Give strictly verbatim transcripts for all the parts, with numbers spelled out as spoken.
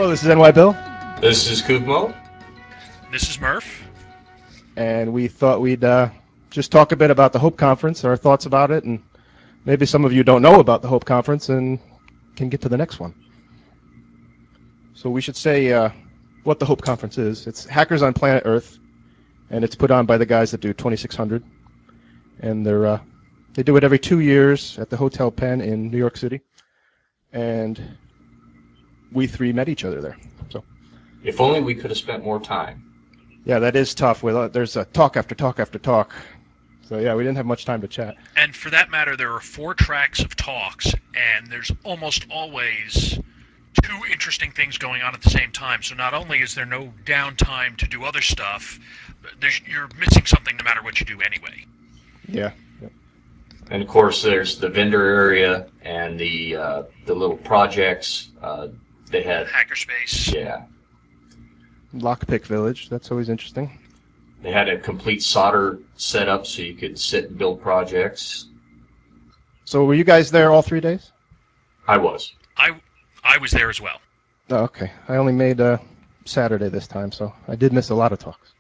Hello, this is N Y Bill, This is Kuvmo. This is Murph. and we thought we'd uh, just talk a bit about the Hope Conference, our thoughts about it, and maybe some of you don't know about the Hope Conference and can get to the next one. So we should say uh, what the Hope Conference is. It's Hackers on Planet Earth, and it's put on by the guys that do twenty-six hundred, and they're uh, they do it every two years at the Hotel Penn in New York City, and we three met each other there. So If only we could have spent more time. yeah, that is tough. With uh, there's uh, talk after talk after talk. So yeah, we didn't have much time to chat. And for that matter, there are four tracks of talks, and there's almost always two interesting things going on at the same time. So not only is there no downtime to do other stuff, there's, you're missing something no matter what you do anyway. Yeah. Yep. And of course, there's the vendor area and the uh, the little projects. Uh, they had, Hackerspace. yeah, Lockpick Village. That's always interesting. they had a complete solder setup so you could sit and build projects. So were you guys there all three days? I was. I, I was there as well. Oh, okay. I only made uh, Saturday this time, so I did miss a lot of talks.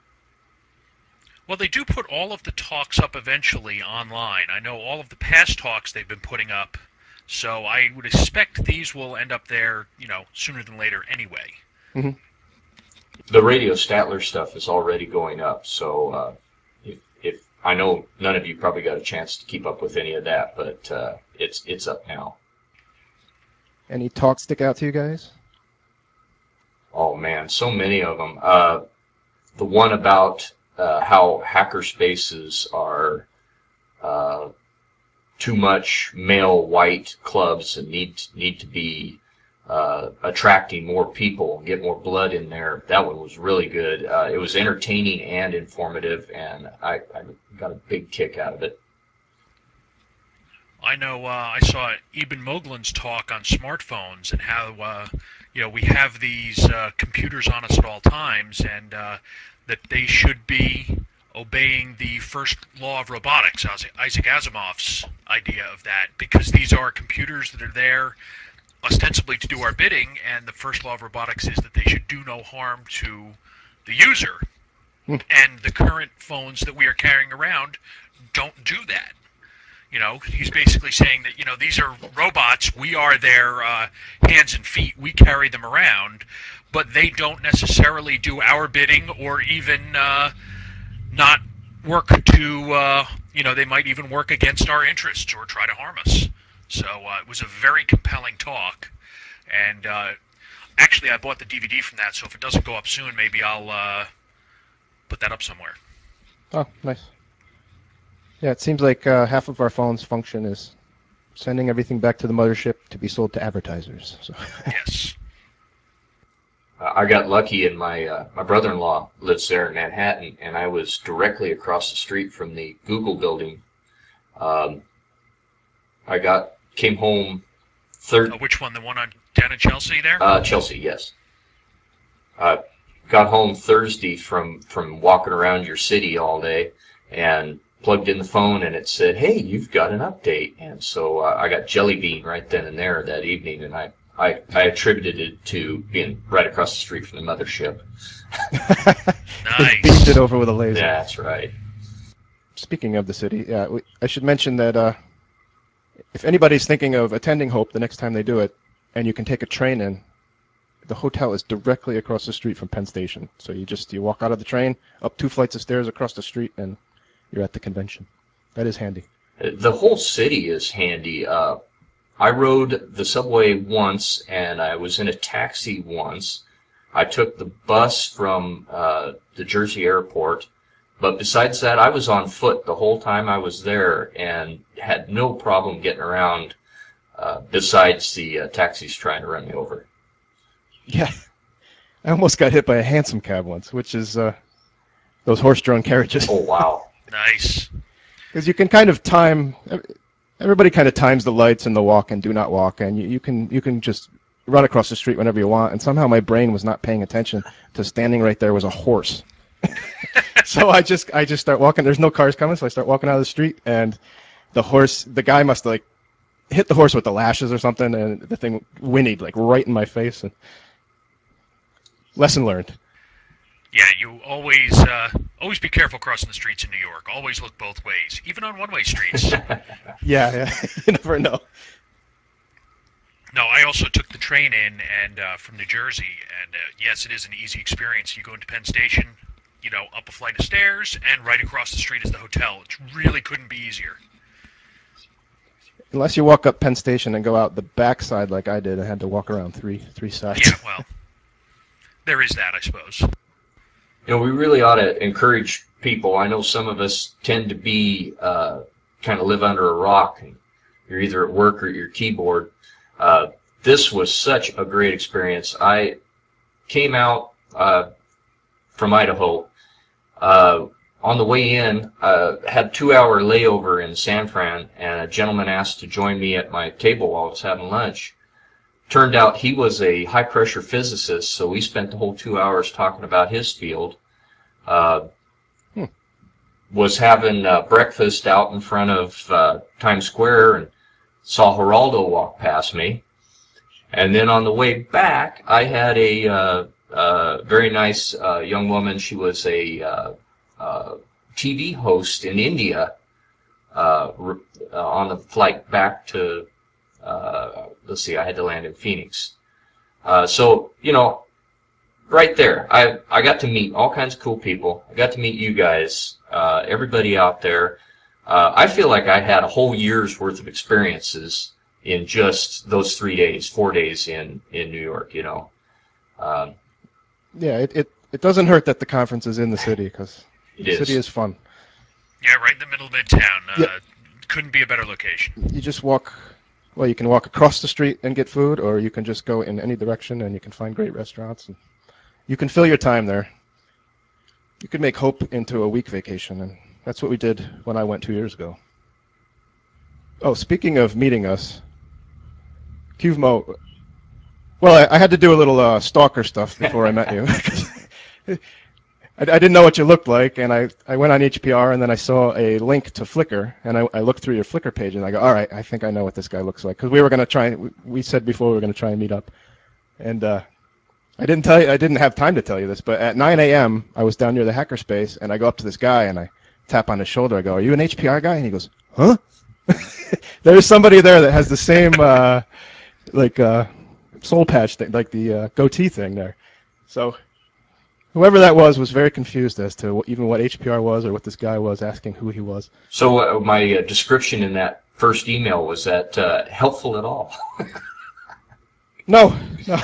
Well, they do put all of the talks up eventually online. I know all of the past talks they've been putting up, so I would expect these will end up there, you know, sooner than later anyway. Mm-hmm. The Radio Statler stuff is already going up, so uh, if, if I know none of you probably got a chance to keep up with any of that, but uh, it's it's up now. Any talks stick out to you guys? Oh man, so many of them. Uh, the one about uh, how hacker spaces are uh, too much male white clubs and need need to be uh, attracting more people and get more blood in there. That one was really good. Uh, it was entertaining and informative, and I, I got a big kick out of it. I know uh, I saw Eben Moglen's talk on smartphones and how uh, you know we have these uh, computers on us at all times, and uh, that they should be obeying the first law of robotics, Isaac Asimov's idea of that, because these are computers that are there ostensibly to do our bidding, and the first law of robotics is that they should do no harm to the user. Hmm. And the current phones that we are carrying around don't do that. You know, he's basically saying that, you know, these are robots, we are their uh, hands and feet, we carry them around, but they don't necessarily do our bidding or even uh, not work to, uh, you know, they might even work against our interests or try to harm us. So uh, it was a very compelling talk, and uh, actually I bought the D V D from that, so if it doesn't go up soon, maybe I'll uh, put that up somewhere. Oh, nice. Yeah, it seems like uh, half of our phone's function is sending everything back to the mothership to be sold to advertisers. So. Yes. Uh, I got lucky, and my uh, my brother-in-law lives there in Manhattan, and I was directly across the street from the Google building. Um, I got came home third. Uh, which one? The one on down in Chelsea there? Uh, Chelsea, yes. Uh, got home Thursday from from walking around your city all day, and plugged in the phone, and it said, "Hey, you've got an update." And so uh, I got Jelly Bean right then and there that evening, and I, I I attributed it to being right across the street from the mothership. Just beamed it Nice. over with a laser. Yeah, that's right. Speaking of the city, yeah, we, I should mention that uh, if anybody's thinking of attending Hope the next time they do it, and you can take a train in, the hotel is directly across the street from Penn Station. So you just you walk out of the train, up two flights of stairs across the street, and you're at the convention. That is handy. The whole city is handy. Uh, I rode the subway once, and I was in a taxi once. I took the bus from uh, the Jersey airport, but besides that, I was on foot the whole time I was there and had no problem getting around. Uh, besides the uh, taxis trying to run me over. Yeah, I almost got hit by a hansom cab once, which is uh, those horse-drawn carriages. Oh wow! Nice. Because you can kind of time. Everybody kind of times the lights and the walk and do not walk, and you, you can you can just run across the street whenever you want. And somehow my brain was not paying attention to standing right there was a horse. So I just I just start walking. There's no cars coming, so I start walking out of the street, and the horse, the guy must have, like hit the horse with the lashes or something, and the thing whinnied like right in my face. And Lesson learned. Yeah, you always uh, always be careful crossing the streets in New York. Always look both ways, even on one-way streets. Yeah, yeah. You never know. No, I also took the train in and uh, from New Jersey, and uh, yes, it is an easy experience. You go into Penn Station, you know, up a flight of stairs, and right across the street is the hotel. It really couldn't be easier. Unless you walk up Penn Station and go out the backside like I did, I had to walk around three three sides. Yeah, well, there is that, I suppose. You know, we really ought to encourage people. I know some of us tend to be uh, kind of live under a rock. You're either at work or at your keyboard. Uh, this was such a great experience. I came out uh, from Idaho. Uh, on the way in, uh, had a two-hour layover in San Fran, and a gentleman asked to join me at my table while I was having lunch. Turned out he was a high-pressure physicist, so we spent the whole two hours talking about his field. Uh, Hmm. was having uh, breakfast out in front of uh, Times Square and saw Geraldo walk past me. And then on the way back, I had a uh, uh, very nice uh, young woman. She was a uh, uh, T V host in India uh, uh, on the flight back to, uh, let's see, I had to land in Phoenix. Uh, so, you know, right there, I, I got to meet all kinds of cool people. I got to meet you guys, uh, everybody out there. Uh, I feel like I had a whole year's worth of experiences in just those three days, four days in, in New York, you know. Um, Yeah, it, it, it doesn't hurt that the conference is in the city because it the city is. is fun. Yeah, right in the middle of Midtown. Yeah, Uh, couldn't be a better location. you just walk. Well, you can walk across the street and get food, or you can just go in any direction and you can find great restaurants. And you can fill your time there. You could make Hope into a week vacation, and that's what we did when I went two years ago. Oh, speaking of meeting us, Qvmo. Well, I, I had to do a little uh, stalker stuff before I met you. I, I didn't know what you looked like, and I, I went on H P R, and then I saw a link to Flickr, and I, I looked through your Flickr page, and I go, all right, I think I know what this guy looks like, because we were going to try, we, we said before we were going to try and meet up, and uh, I didn't tell you, I didn't have time to tell you this, but at nine a m I was down near the hackerspace, and I go up to this guy, and I tap on his shoulder. I go, "Are you an H P R guy?" And he goes, "Huh?" There's somebody there that has the same uh, like uh, soul patch thing, like the uh, goatee thing there. So whoever that was was very confused as to what, even what H P R was or what this guy was, asking who he was. So uh, my uh, description in that first email, was that uh, helpful at all? No, no.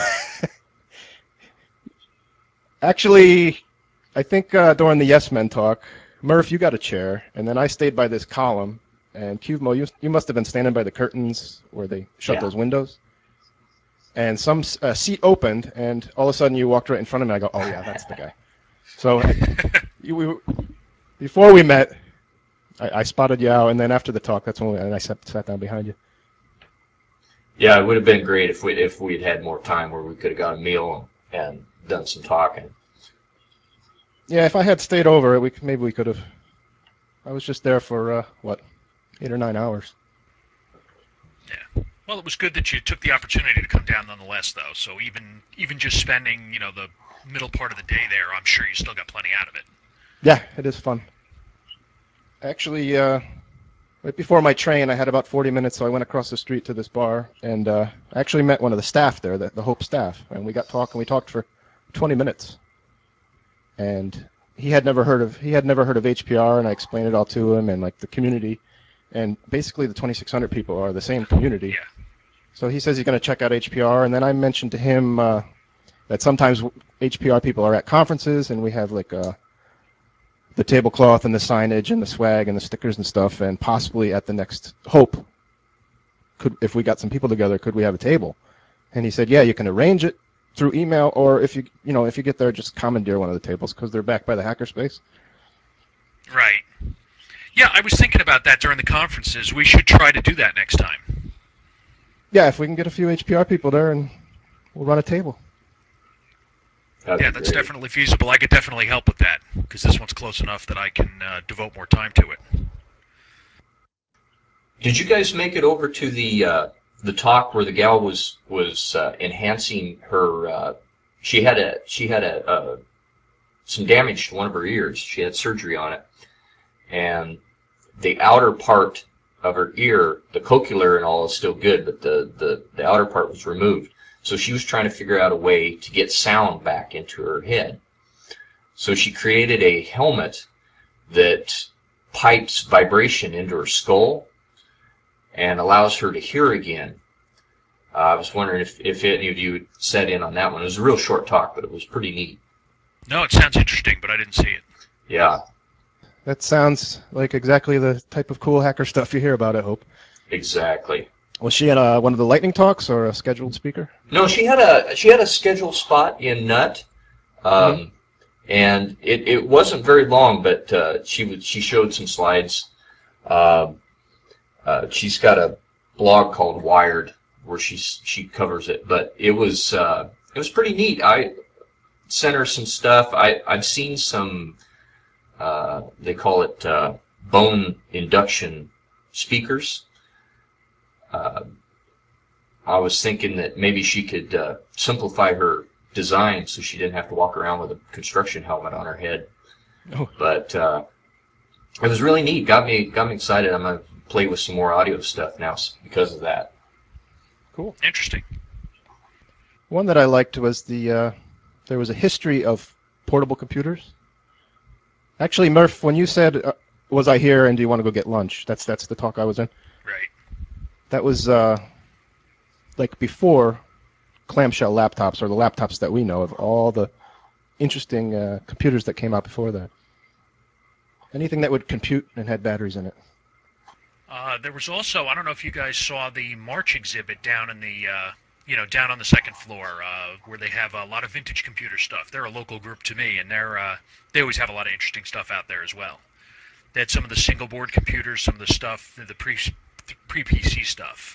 Actually, I think uh, during the Yes Men talk, Murph, you got a chair, and then I stayed by this column. And Qvmo, you you must have been standing by the curtains where they shut Yeah. those windows. And some uh, seat opened, and all of a sudden you walked right in front of me. I go, oh yeah, that's the guy. So I, you, we, before we met, I, I spotted you out, and then after the talk, that's when we, and I sat, sat down behind you. Yeah, it would have been great if we if we'd had more time where we could have got a meal and, and done some talking. Yeah, if I had stayed over, we maybe we could have. I was just there for uh, what, eight or nine hours. Yeah. Well, it was good that you took the opportunity to come down nonetheless, though. So even even just spending, you know, the middle part of the day there, I'm sure you still got plenty out of it. Yeah, it is fun. Actually, uh, right before my train, I had about forty minutes, so I went across the street to this bar, and uh, I actually met one of the staff there, the, the Hope staff, and we got talking. We talked for twenty minutes, and he had never heard of he had never heard of H P R, and I explained it all to him, and like the community, and basically the twenty-six hundred people are the same community. Yeah. So he says he's going to check out H P R, and then I mentioned to him uh, that sometimes H P R people are at conferences, and we have like a the tablecloth and the signage and the swag and the stickers and stuff, and possibly at the next Hope, could if we got some people together, could we have a table? And he said, yeah, you can arrange it through email, or if you you know if you get there, just commandeer one of the tables because they're backed by the hackerspace. Right. Yeah, I was thinking about that during the conferences. We should try to do that next time. Yeah, if we can get a few H P R people there, and we'll run a table. That'd Yeah, be that's great. definitely feasible. I could definitely help with that because this one's close enough that I can uh, devote more time to it. Did you guys make it over to the uh, the talk where the gal was was uh, enhancing her uh, she had a she had a, a some damage to one of her ears. She had surgery on it, and the outer part of her ear, the cochlear and all, is still good, but the, the, the outer part was removed. So she was trying to figure out a way to get sound back into her head. So she created a helmet that pipes vibration into her skull and allows her to hear again. Uh, I was wondering if, if any of you sat in on that one. It was a real short talk, but it was pretty neat. No, it sounds interesting, but I didn't see it. Yeah. That sounds like exactly the type of cool hacker stuff you hear about, I hope. Exactly. Was she in uh, one of the lightning talks or a scheduled speaker? No, she had a she had a scheduled spot in Nut, um, mm-hmm. and it, it wasn't very long, but uh, she was she showed some slides. Uh, uh, she's got a blog called Wired where she she covers it, but it was uh, it was pretty neat. I sent her some stuff. I I've seen some. Uh, they call it uh, bone induction speakers. Uh, I was thinking that maybe she could uh, simplify her design so she didn't have to walk around with a construction helmet on her head. Oh. But uh, it was really neat. Got me got me excited. I'm gonna play with some more audio stuff now because of that. Cool. Interesting. One that I liked was the uh, there was a history of portable computers. Actually, Murph, when you said, uh, was I here and do you want to go get lunch? That's that's the talk I was in. Right. That was uh, like before clamshell laptops, or the laptops that we know of, all the interesting uh, computers that came out before that. Anything that would compute and had batteries in it. Uh, there was also, I don't know if you guys saw the March exhibit down in the, uh, you know, down on the second floor, uh, where they have a lot of vintage computer stuff. They're a local group to me, and they're uh, they always have a lot of interesting stuff out there as well. They had some of the single board computers, some of the stuff, the pre pre P C stuff.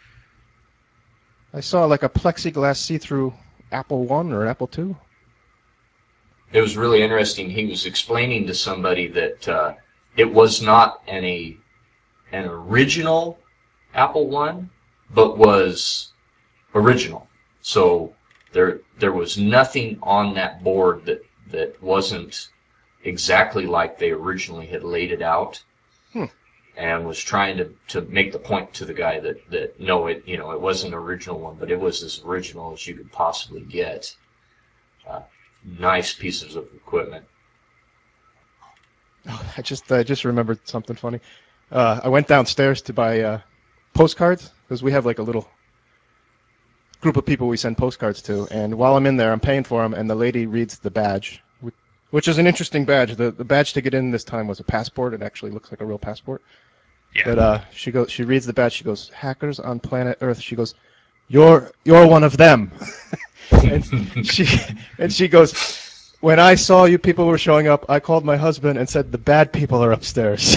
I saw like a plexiglass see-through Apple One or Apple Two. It was really interesting. He was explaining to somebody that uh, it was not an a an original Apple One, but was original. So there there was nothing on that board that that wasn't exactly like they originally had laid it out. Hmm. And was trying to, to make the point to the guy that, that no, it you know it wasn't an original one, but it was as original as you could possibly get. Uh, nice pieces of equipment. Oh, I just I just remembered something funny. Uh, I went downstairs to buy uh, postcards because we have like a little group of people we send postcards to, and while I'm in there, I'm paying for them, and the lady reads the badge, which is an interesting badge. The the badge to get in this time was a passport. It actually looks like a real passport. Yeah. But uh, she goes, she reads the badge. She goes, "Hackers on planet Earth." She goes, "You're you're one of them." and she and she goes, "When I saw you people were showing up, I called my husband and said the bad people are upstairs."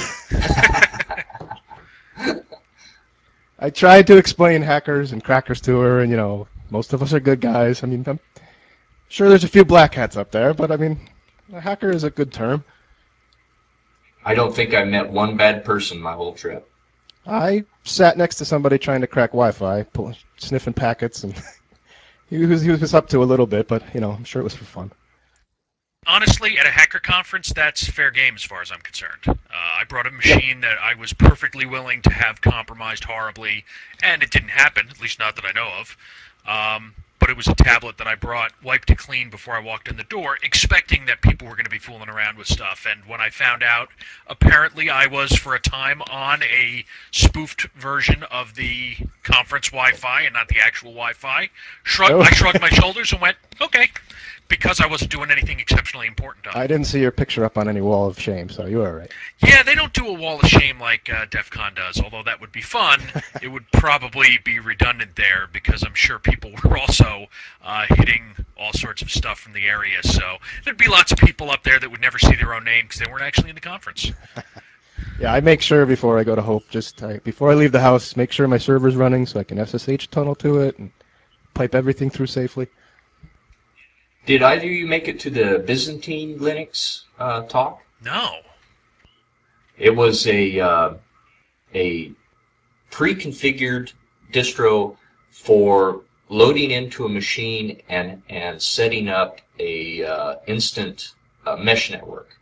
I tried to explain hackers and crackers to her, and you know, most of us are good guys. I mean, I'm sure there's a few black hats up there, but I mean, a hacker is a good term. I don't think I met one bad person my whole trip. I sat next to somebody trying to crack Wi-Fi, pull, sniffing packets, and he was he was up to a little bit, but you know, I'm sure it was for fun. Honestly, at a hacker conference, that's fair game as far as I'm concerned. Uh, I brought a machine that I was perfectly willing to have compromised horribly, and it didn't happen, at least not that I know of. Um, but it was a tablet that I brought, wiped to clean before I walked in the door, expecting that people were going to be fooling around with stuff. And when I found out, apparently I was, for a time, on a spoofed version of the conference Wi-Fi and not the actual Wi-Fi. Shrug- Oh. I shrugged my shoulders and went, okay. Because I wasn't doing anything exceptionally important on it. I didn't see your picture up on any wall of shame, so you were all right. Yeah, they don't do a wall of shame like uh, DEF CON does, although that would be fun. It would probably be redundant there because I'm sure people were also uh, hitting all sorts of stuff from the area. So there'd be lots of people up there that would never see their own name because they weren't actually in the conference. Yeah, I make sure before I go to Hope, just I, before I leave the house, make sure my server's running so I can S S H tunnel to it and pipe everything through safely. Did either of you make it to the Byzantine Linux uh, talk? No. It was a uh, a pre-configured distro for loading into a machine and and setting up a uh, instant uh, mesh network.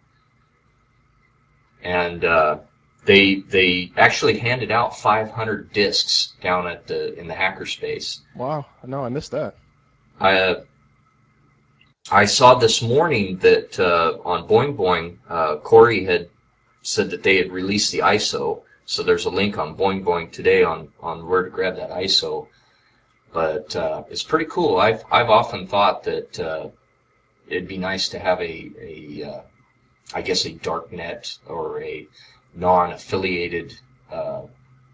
And uh, they they actually handed out five hundred discs down at the in the hackerspace. Wow. No, I missed that. I uh, I saw this morning that uh, on Boing Boing, uh, Corey had said that they had released the I S O. So there's a link on Boing Boing today on, on where to grab that I S O. But uh, it's pretty cool. I've I've often thought that uh, it'd be nice to have a a uh, I guess a dark net or a non-affiliated uh,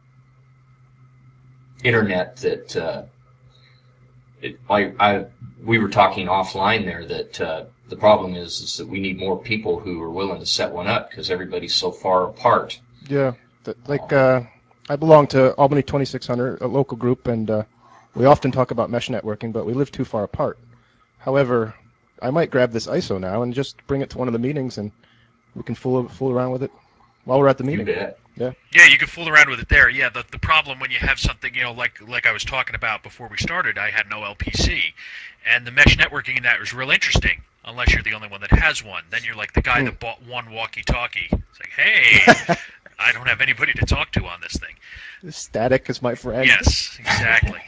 internet that uh, it, I, I we were talking offline there that uh, the problem is is that we need more people who are willing to set one up because everybody's so far apart. Yeah. Th- Like, uh, I belong to Albany twenty-six hundred, a local group, and uh, we often talk about mesh networking, but we live too far apart. However, I might grab this I S O now and just bring it to one of the meetings, and we can fool fool around with it while we're at the You meeting. bet. Yeah. Yeah, you can fool around with it there. Yeah, the the problem when you have something, you know, like like I was talking about before we started, I had no L P C, and the mesh networking in that was real interesting. Unless you're the only one that has one, then you're like the guy Hmm. that bought one walkie-talkie. It's like, hey, I don't have anybody to talk to on this thing. Static is my friend. Yes, exactly.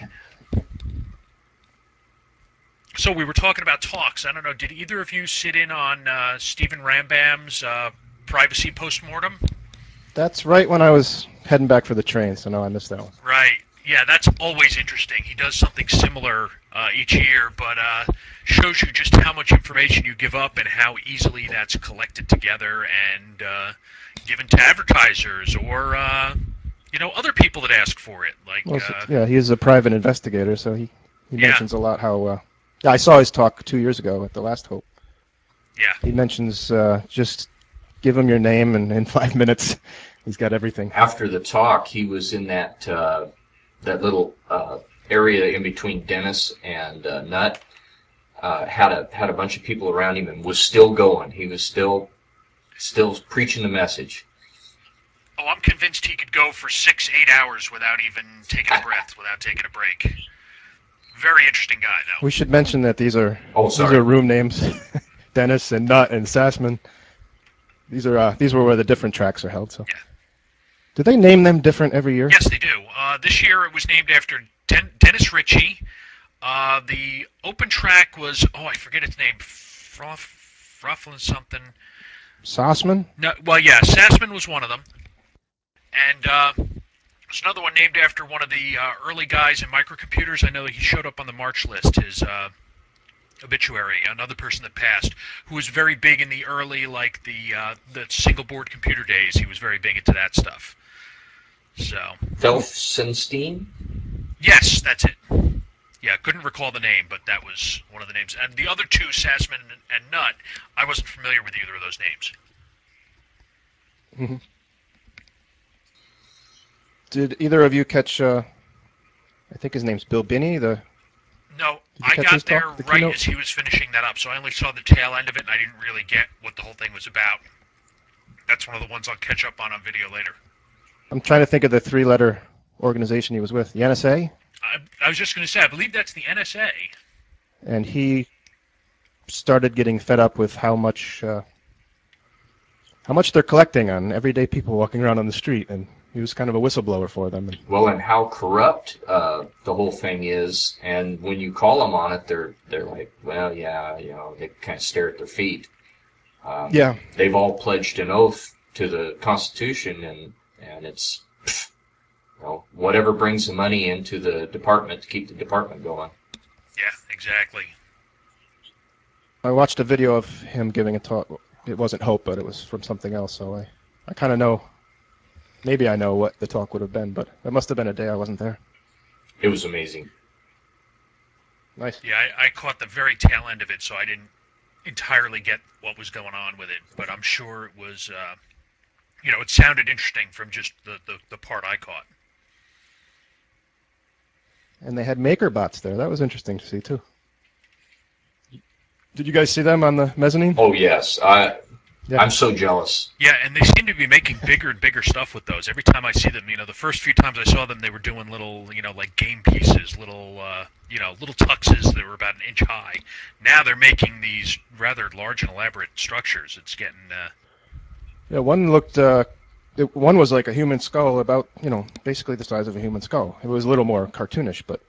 So we were talking about talks. I don't know. Did either of you sit in on uh, Stephen Rambam's uh, privacy postmortem? That's right when I was heading back for the train, so no, I missed that one. Right. Yeah, that's always interesting. He does something similar uh, each year, but uh, shows you just how much information you give up and how easily that's collected together and uh, given to advertisers or uh, you know other people that ask for it. Like, Well, so, uh, yeah, he is a private investigator, so he, he yeah, mentions a lot how. Uh, yeah, I saw his talk two years ago at the Last Hope. yeah. He mentions uh, just give him your name, and in five minutes, he's got everything. After the talk, he was in that uh, that little uh, area in between Dennis and uh, Nutt. Uh, had a had a bunch of people around him and was still going. He was still still preaching the message. Oh, I'm convinced he could go for six, eight hours without even taking a breath, without taking a break. Very interesting guy, though. We should mention that these are Oh, these sorry. are room names, Dennis and Nutt and Sassman. These are uh, these were where the different tracks are held. So, Yeah. do they name them different every year? Yes, they do. Uh, this year it was named after Den- Dennis Ritchie. Uh, the open track was, oh, I forget its name, Froth, Frothland something. Sossman? No, well, yeah, Sassman was one of them. And uh, there's another one named after one of the uh, early guys in microcomputers. I know that he showed up on the March list, his uh, obituary, another person that passed, who was very big in the early, like the uh, the single board computer days. He was very big into that stuff. So, Felsenstein? yes, that's it. Yeah, couldn't recall the name, but that was one of the names. And the other two, Sassman and, and Nutt, I wasn't familiar with either of those names. Mm-hmm. Did either of you catch? Uh, I think his name's Bill Binney. The No, did you I catch his got there talk? The right keynote? as he was finishing that up, so I only saw the tail end of it, and I didn't really get what the whole thing was about. That's one of the ones I'll catch up on on video later. I'm trying to think of the three-letter organization he was with, the N S A, I, I was just going to say, I believe that's the N S A. and he started getting fed up with how much uh, how much they're collecting on everyday people walking around on the street, and he was kind of a whistleblower for them. And Well, and how corrupt uh, the whole thing is. And when you call them on it, they're they're like, well, yeah, you know, they kind of stare at their feet. Um, yeah, they've all pledged an oath to the Constitution, and and it's you know whatever brings the money into the department to keep the department going. Yeah, exactly. I watched a video of him giving a talk. It wasn't Hope, but it was from something else. So I, I kind of know. Maybe I know what the talk would have been, but it must have been a day I wasn't there. It was amazing. Nice. Yeah, I, I caught the very tail end of it, so I didn't entirely get what was going on with it, but I'm sure it was, uh, you know, it sounded interesting from just the, the, the part I caught. And they had MakerBots there. That was interesting to see too. Did you guys see them on the mezzanine? Oh yes, I Yeah. I'm so jealous. Yeah, and they seem to be making bigger and bigger stuff with those. Every time I see them, you know, the first few times I saw them, they were doing little, you know, like game pieces, little, uh, you know, little tuxes that were about an inch high. Now they're making these rather large and elaborate structures. It's getting, uh, Yeah, one looked. Uh, it, one was like a human skull, about you know, basically the size of a human skull. It was a little more cartoonish, but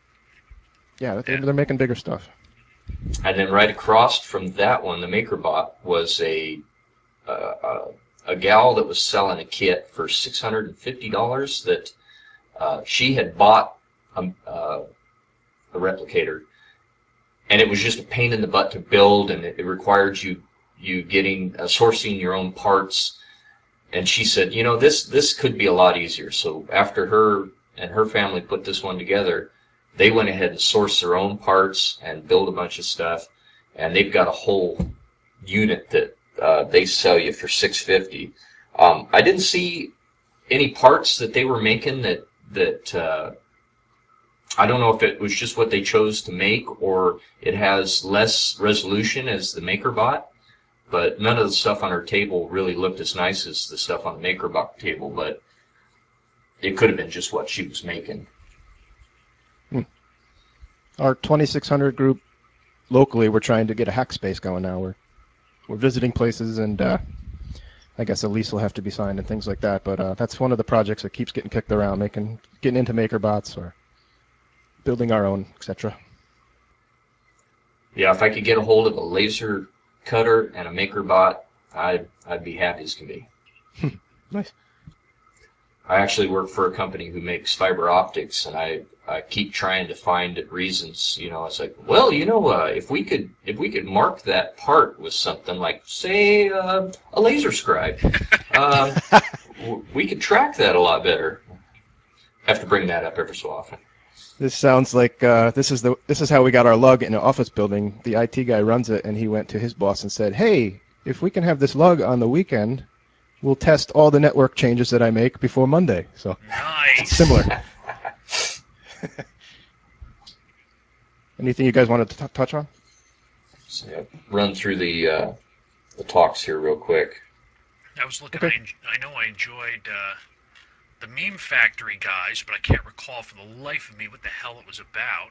yeah, they, yeah, they're making bigger stuff. And then right across from that one, the MakerBot, was a uh, a, a gal that was selling a kit for six hundred fifty dollars that uh, she had bought a, uh, a replicator, and it was just a pain in the butt to build, and it, it required you you getting uh, sourcing your own parts. And she said, you know, this this could be a lot easier. So after her and her family put this one together, they went ahead and sourced their own parts and built a bunch of stuff, and they've got a whole unit that uh, they sell you for six hundred fifty dollars. Um, I didn't see any parts that they were making that that uh, I don't know if it was just what they chose to make or it has less resolution as the MakerBot, but none of the stuff on her table really looked as nice as the stuff on the MakerBot table, but it could have been just what she was making. Hmm. Our twenty-six hundred group locally, we're trying to get a hackspace going now. We're we're visiting places, and uh, I guess a lease will have to be signed and things like that. But uh, that's one of the projects that keeps getting kicked around, making getting into MakerBots or building our own, et cetera. Yeah, if I could get a hold of a laser cutter and a MakerBot, I'd, I'd be happy as can be. Nice. I actually work for a company who makes fiber optics, and I, I keep trying to find reasons. You know, it's like, well, you know, uh, if we could if we could mark that part with something like, say, uh, a laser scribe, um, w- we could track that a lot better. Have to bring that up every so often. This sounds like uh, this is the this is how we got our lug in an office building. The I T guy runs it, and he went to his boss and said, "Hey, if we can have this lug on the weekend, we'll test all the network changes that I make before Monday." So nice. similar. Anything you guys wanted to t- touch on? So, yeah, run through the uh, the talks here real quick. I was looking, Okay. I, I know I enjoyed uh, the Meme Factory guys, but I can't recall for the life of me what the hell it was about.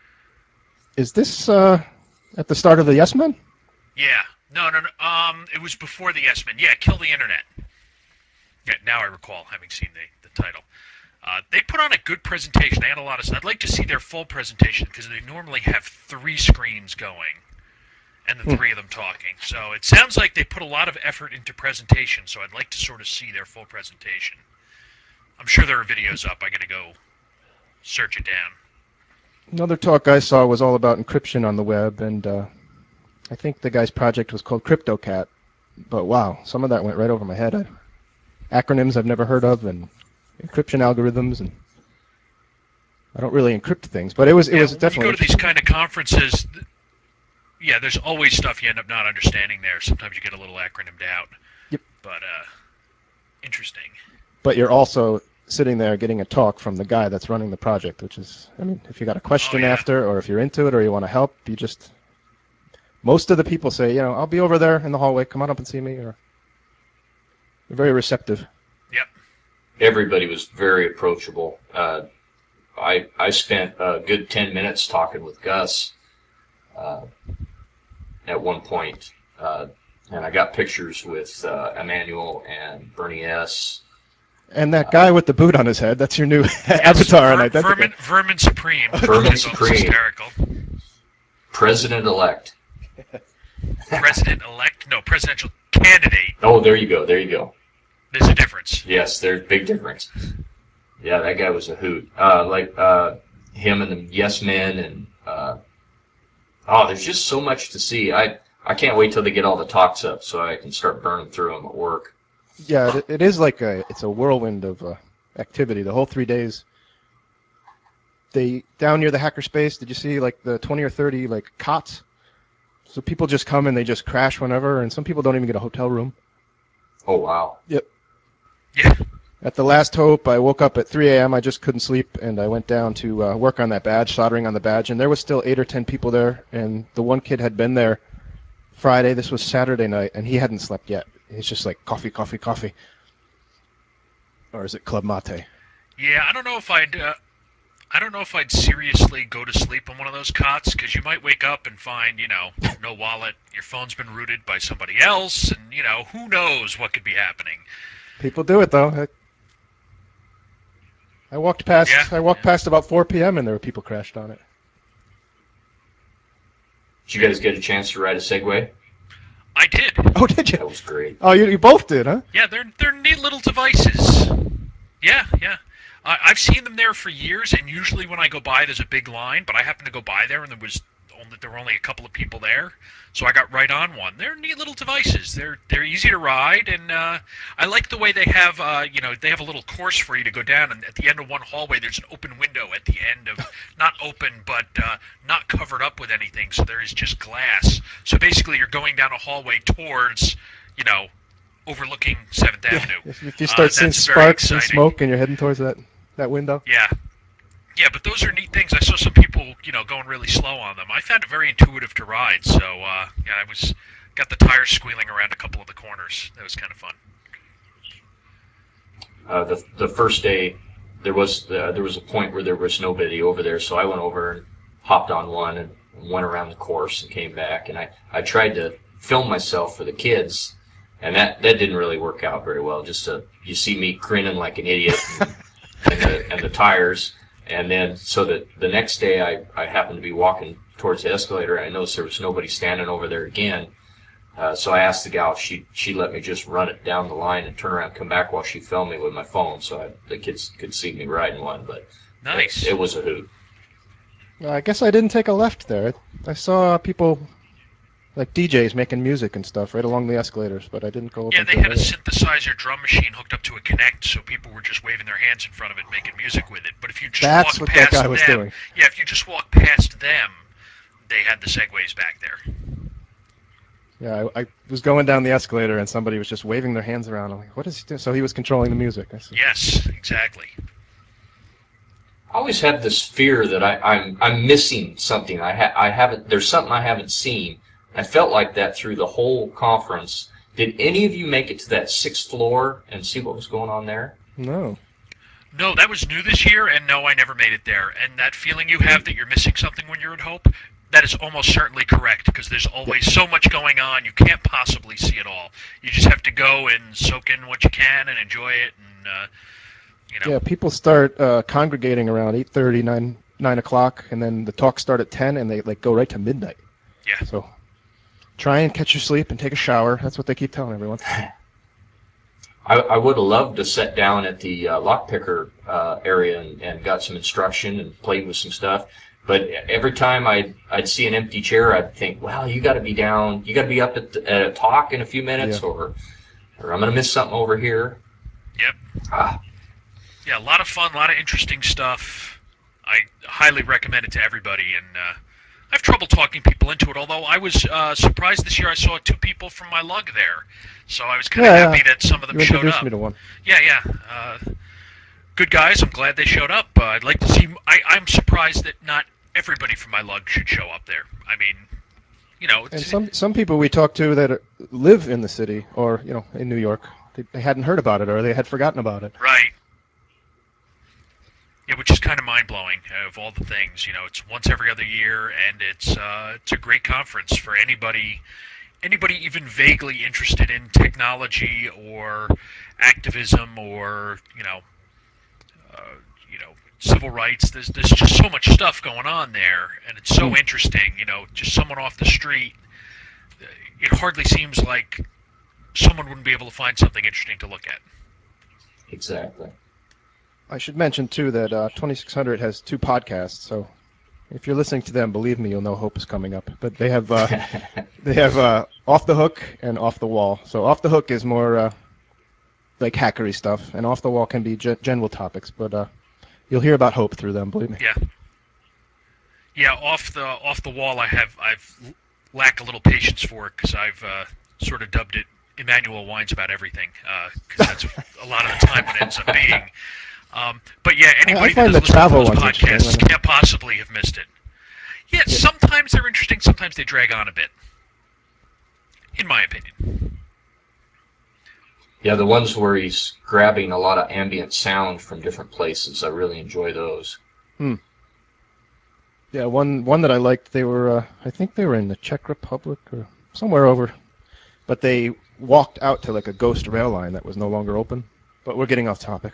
Is this uh, at the start of the Yes Men? Yeah. No, no, no. Um, it was before the Yes Men. Yeah, Kill the Internet. Yeah, now I recall having seen the, the title. Uh, they put on a good presentation. They had a lot of stuff. I'd like to see their full presentation because they normally have three screens going and the Hmm. three of them talking. So it sounds like they put a lot of effort into presentation, so I'd like to sort of see their full presentation. I'm sure there are videos up. I got to go search it down. Another talk I saw was all about encryption on the web, and uh, I think the guy's project was called CryptoCat. But wow, some of that went right over my head. I, acronyms I've never heard of, and encryption algorithms, and I don't really encrypt things, but it was it Yeah, was when you definitely go to these interesting. kind of conferences, yeah, there's always stuff you end up not understanding there. Sometimes you get a little acronymed out, Yep. but uh, interesting. But you're also sitting there getting a talk from the guy that's running the project, which is, I mean, if you got a Oh question yeah. after, or if you're into it, or you want to help, you just. Most of the people say, you know, I'll be over there in the hallway. Come on up and see me. Or they're very receptive. Yep. Everybody was very approachable. Uh, I I spent a good ten minutes talking with Gus uh, at one point, uh, and I got pictures with uh, Emmanuel and Bernie S. And that Uh, guy with the boot on his head, that's your new Yes, avatar and Ver- identical. Vermin, Vermin Supreme. Vermin I thought was Supreme, hysterical. President-elect. President-elect? No, presidential candidate. Oh, there you go, there you go. There's a difference. Yes, there's a big difference. Yeah, that guy was a hoot. Uh, like uh, him and the Yes Men, and uh, oh, there's just so much to see. I I can't wait till they get all the talks up so I can start burning through them at work. Yeah, it, it is like a it's a whirlwind of uh, activity. The whole three days. They down near the hackerspace. Did you see like the twenty or thirty like cots? So people just come and they just crash whenever, and some people don't even get a hotel room. Oh wow. Yep. Yeah. At the last hope, I woke up at three a m. I just couldn't sleep, and I went down to uh, work on that badge, soldering on the badge, and there was still eight or ten people there, and the one kid had been there Friday. This was Saturday night, and he hadn't slept yet. He's just like coffee, coffee, coffee. Or is it Club Mate? Yeah, I don't know if I'd. Uh, I don't know if I'd seriously go to sleep on one of those cots because you might wake up and find, you know, no wallet, your phone's been rooted by somebody else, and you know who knows what could be happening. People do it though. I, I walked Yeah, past. I walked yeah. past about four p m and there were people crashed on it. Did you guys get a chance to ride a Segway? I did. Oh, did you? That was great. Oh, you, you both did, huh? Yeah, they're they're neat little devices. Yeah, yeah. I I've seen them there for years, and usually when I go by, there's a big line. But I happened to go by there, and there was only there were only a couple of people there, so I got right on one. They're neat little devices. They're they're easy to ride, and uh, I like the way they have uh, you know they have a little course for you to go down, and at the end of one hallway, there's an open window at the end of not open, but uh, not covered up with anything, so there is just glass. So basically, you're going down a hallway towards you know overlooking Seventh Yeah. Avenue. If, if you Uh, start seeing that's very sparks and exciting. smoke and you're heading towards that that window. Yeah. Yeah, but those are neat things. I saw some people, you know, going really slow on them. I found it very intuitive to ride, so uh, yeah, I was got the tires squealing around a couple of the corners. That was kind of fun. Uh, the the first day, there was uh, there was a point where there was nobody over there, so I went over and hopped on one and went around the course and came back. And I, I tried to film myself for the kids, and that, that didn't really work out very well. Just to, you see me grinning like an idiot and, and the and the tires. And then so that the next day I, I happened to be walking towards the escalator, and I noticed there was nobody standing over there again. Uh, so I asked the gal if she she let me just run it down the line and turn around and come back while she filmed me with my phone, so I, the kids could see me riding one. But it, Nice. it was a hoot. Uh, I guess I didn't take a left there. I saw people like D Js making music and stuff right along the escalators, but I didn't go up Yeah, they into an had a area. synthesizer drum machine hooked up to a Kinect, so people were just waving their hands in front of it, making music with it. But if you just That's walk what that past guy was them, doing. yeah, if you just walk past them, they had the Segways back there. Yeah, I, I was going down the escalator and somebody was just waving their hands around. I'm like, what is he doing? So he was controlling the music. I see. Yes, exactly. I always have this fear that I, I'm I'm missing something. I ha, I haven't. There's something I haven't seen. I felt like that through the whole conference. Did any of you make it to that sixth floor and see what was going on there? No. No, that was new this year, and no, I never made it there. And that feeling you have that you're missing something when you're at Hope, that is almost certainly correct because there's Yeah. always so much going on. You can't possibly see it all. You just have to go and soak in what you can and enjoy it, and uh, you know. Yeah, people start uh, congregating around eight thirty, nine, nine o'clock, and then the talks start at ten, and they like go right to midnight. Yeah. So try and catch your sleep and take a shower. That's what they keep telling everyone. I, I would have loved to sit down at the uh, lockpicker uh, area and, and got some instruction and played with some stuff. But every time I'd, I'd see an empty chair, I'd think, well, you got to be down, you got to be up at, the, at a talk in a few Yeah. minutes, or or I'm going to miss something over here. Yep. Ah, Yeah, a lot of fun, a lot of interesting stuff. I highly recommend it to everybody, and uh, I have trouble talking people into it. Although I was uh, surprised this year, I saw two people from my lug there, so I was kind of Yeah, happy yeah. that some of them You showed introduced up. me to one. Yeah, yeah. Uh, good guys. I'm glad they showed up. Uh, I'd like to see. I, I'm surprised that not everybody from my lug should show up there. I mean, you know, And it's some some people we talked to that are, live in the city or you know in New York, they, they hadn't heard about it or they had forgotten about it. right. Yeah, which is kind of mind blowing. Of all the things, you know, it's once every other year, and it's uh, it's a great conference for anybody anybody even vaguely interested in technology or activism or you know uh, you know civil rights. There's there's just so much stuff going on there, and it's so Mm. interesting. You know, just someone off the street, it hardly seems like someone wouldn't be able to find something interesting to look at. exactly. I should mention too that uh, twenty-six hundred has two podcasts, so if you're listening to them, believe me, you'll know Hope is coming up. But they have uh, they have uh, Off the Hook and Off the Wall. So Off the Hook is more uh, like hackery stuff, and Off the Wall can be ge- general topics. But uh, you'll hear about Hope through them, believe me. Yeah, yeah. Off the off the wall, I have I've lack a little patience for it because I've uh, sort of dubbed it Emmanuel whines about everything because uh, that's a lot of the time what it ends up being. Um, but yeah, I, I anybody that find has the listened to travel those ones interesting. podcasts When, can't possibly have missed it. Yeah, yeah, sometimes they're interesting, sometimes they drag on a bit. in my opinion. Yeah, the ones where he's grabbing a lot of ambient sound from different places, I really enjoy those. Hmm. Yeah, one one that I liked. They were, uh, I think they were in the Czech Republic or somewhere over, but they walked out to like a ghost rail line that was no longer open. But we're getting off topic.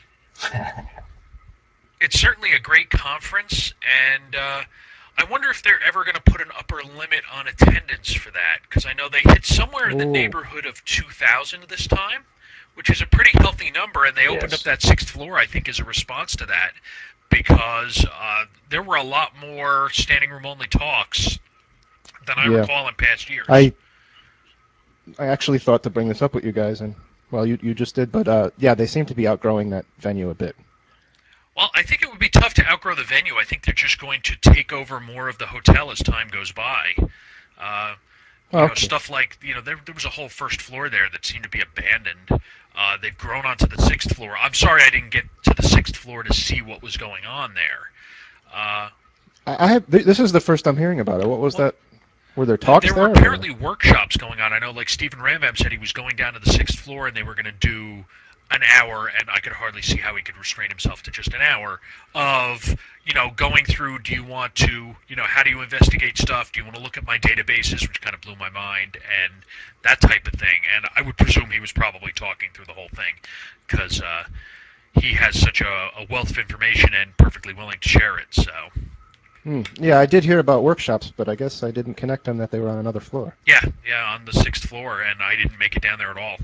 It's certainly a great conference, and uh, I wonder if they're ever going to put an upper limit on attendance for that, because I know they hit somewhere in the Ooh. neighborhood of two thousand this time, which is a pretty healthy number, and they opened Yes. up that sixth floor, I think, as a response to that, because uh, there were a lot more standing room only talks than I Yeah. recall in past years. I I actually thought to bring this up with you guys, and well, you you just did, but uh, yeah, they seem to be outgrowing that venue a bit. Well, I think it would be tough to outgrow the venue. I think they're just going to take over more of the hotel as time goes by. Uh, you know, Okay. stuff like, you know, there, there was a whole first floor there that seemed to be abandoned. Uh, they've grown onto the sixth floor. I'm sorry I didn't get to the sixth floor to see what was going on there. Uh, I, I have. Th- this is the first I'm hearing about it. What was well, that? Were there talks there were there? or- apparently workshops going on. I know, like, Stephen Rambam said he was going down to the sixth floor and they were going to do an hour, and I could hardly see how he could restrain himself to just an hour of, you know, going through, do you want to, you know, how do you investigate stuff? Do you want to look at my databases, which kind of blew my mind, and that type of thing. And I would presume he was probably talking through the whole thing because uh, he has such a, a wealth of information and perfectly willing to share it. So, Hmm. Yeah, I did hear about workshops, but I guess I didn't connect them that they were on another floor. yeah, yeah, on the sixth floor, and I didn't make it down there at all.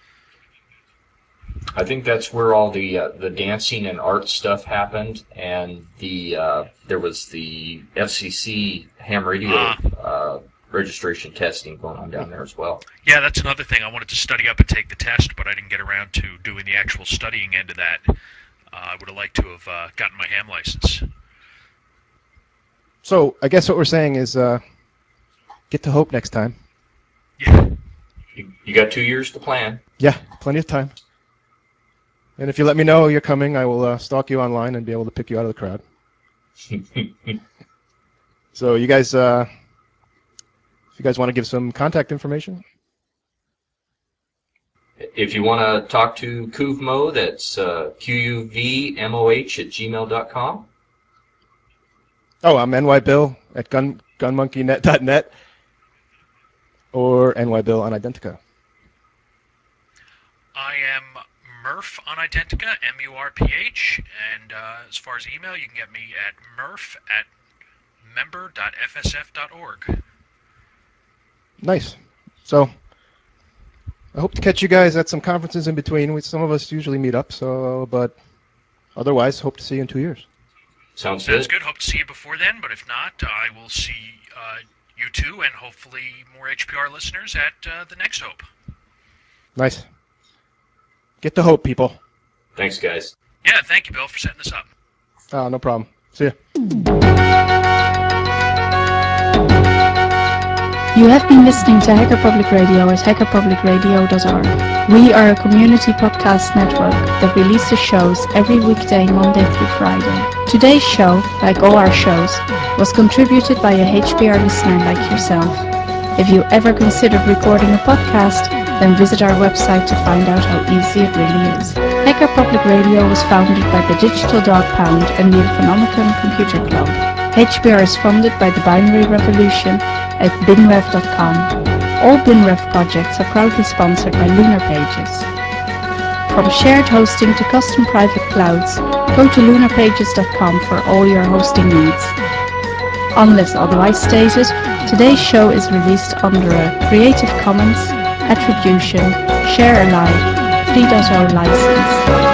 I think that's where all the uh, the dancing and art stuff happened, and the uh, there was the F C C ham radio Ah. uh, registration testing going on down there as well. Yeah, that's another thing. I wanted to study up and take the test, but I didn't get around to doing the actual studying end of that. Uh, I would have liked to have uh, gotten my ham license. So I guess what we're saying is, uh, get to Hope next time. Yeah. You, you got two years to plan. Yeah, plenty of time. And if you let me know you're coming, I will uh, stalk you online and be able to pick you out of the crowd. So you guys, uh, if you guys want to give some contact information. If you want to talk to Quvmo, that's uh, Q U V M O H at gmail dot com. Oh, I'm N Y Bill at gun gunmonkeynet dot net or N Y Bill on Identica. I am Murph on Identica, M U R P H, and uh, as far as email, you can get me at murph at member dot f s f dot org. Nice. So I hope to catch you guys at some conferences in between. We, some of us usually meet up, so but otherwise, hope to see you in two years. Sounds, Sounds good. good. Hope to see you before then, but if not, I will see uh, you two and hopefully more H P R listeners at uh, the next Hope. Nice. Get to Hope, people. Thanks, guys. Yeah, thank you, Bill, for setting this up. Oh, no problem. See ya. You have been listening to Hacker Public Radio at hacker public radio dot org. We are a community podcast network that releases shows every weekday, Monday through Friday. Today's show, like all our shows, was contributed by a H P R listener like yourself. If you ever considered recording a podcast, then visit our website to find out how easy it really is. Hacker Public Radio was founded by the Digital Dog Pound and the Infonomicon Computer Club. H P R is funded by the Binary Revolution at bin rev dot com. All BinRev projects are proudly sponsored by Lunar Pages. From shared hosting to custom private clouds, go to lunar pages dot com for all your hosting needs. Unless otherwise stated, today's show is released under a Creative Commons Attribution Share Alike three point oh license.